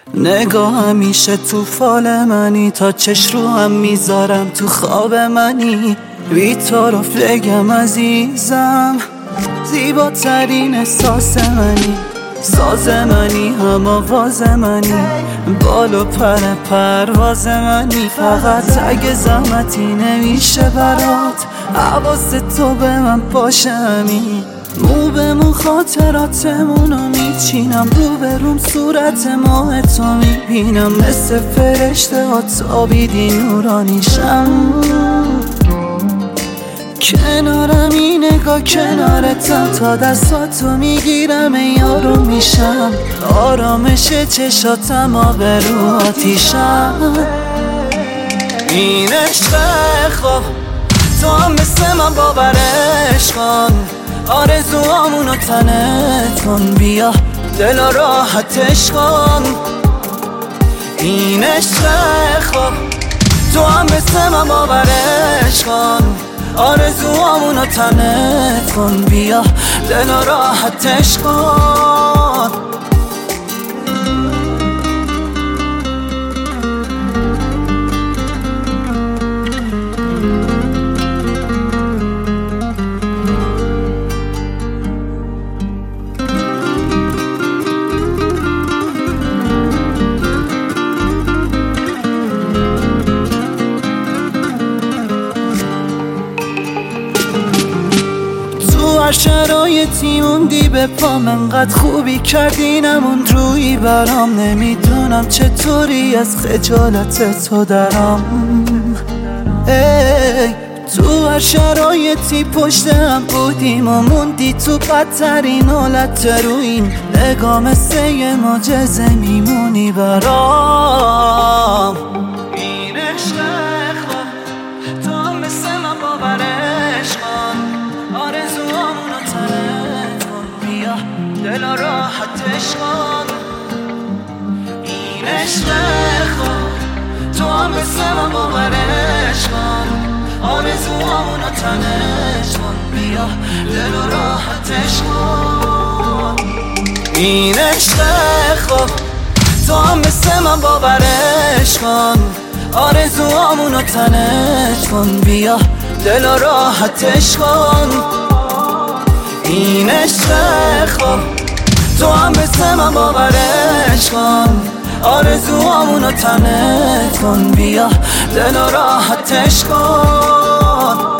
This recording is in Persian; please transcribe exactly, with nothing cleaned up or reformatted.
نگاه همیشه تو فال منی، تا چش رو هم میذارم تو خواب منی. بی تو رو بگم عزیزم، زیباترین احساس منی. ساز منی هم آواز منی، بال و پر پرواز منی. فقط اگه زحمتی نمیشه برات، حواس تو به من باشه همین. مو به مو خاطراتمونو میچینم، رو به روم صورت ماه تو میبینم. مثل فرشته ها تابیدی نورانیشم. کنارم این نگاه کنارتم، تا دستاتو میگیرم یارو میشم. آرامش چشاتم آبرو آتیشم. این عشق خواب تو هم مثل من باورش کن، آرزوامونو تنت کن. بیا دل راحتش کن. این عشق خواب تو هم مثل من باورش کن، آرزوامونو تنت کن. بیا دل راحتش کن. هر شرایطی موندی به پام، انقدر خوبی کردی نموند روی برام. نمیدونم چطوری از خجالت تو درام. ای تو هر شرایطی پشت هم بودیم و موندی تو بدترین حالت. رو این نگاه مثل یه معجزه میمونی برام. این عشق خواب تو هم مثل من باورش کن، آرزوامونو تنت کن. بیا دل راحتش کن. این عشق خواب تو هم مثل من باورش کن، آرزوامونو تنت کن. بیا دل راحتش کن. این عشق خواب تو هم مثل من باورش کن، آرزوامونو تنت کن. بیا دل راحتش کن. این عشق خواب تو هم مثل من باورش کن، آرزوامونو تنت کن. بیا دل راحتش کن.